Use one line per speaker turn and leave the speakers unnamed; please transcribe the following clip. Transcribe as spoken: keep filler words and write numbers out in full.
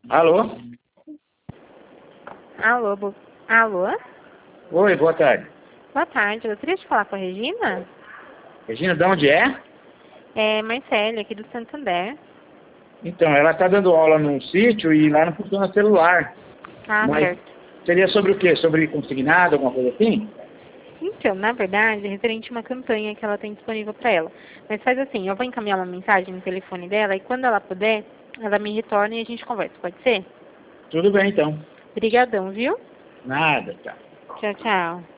Alô?
Alô, bo... Alô?
Oi, boa tarde.
Boa tarde, eu gostaria de falar com a Regina?
Regina, de onde é?
É Marcele, aqui do Santander.
Então, ela está dando aula num sítio e lá não funciona celular.
Ah,
Mas
certo.
seria sobre o quê? Sobre consignado, alguma coisa assim?
Então, na verdade, é referente a uma campanha que ela tem disponível para ela. Mas faz assim, eu vou encaminhar uma mensagem no telefone dela e quando ela puder, ela me retorna e a gente conversa, pode ser?
Tudo bem, então.
Obrigadão, viu?
Nada, tá.
Tchau, tchau.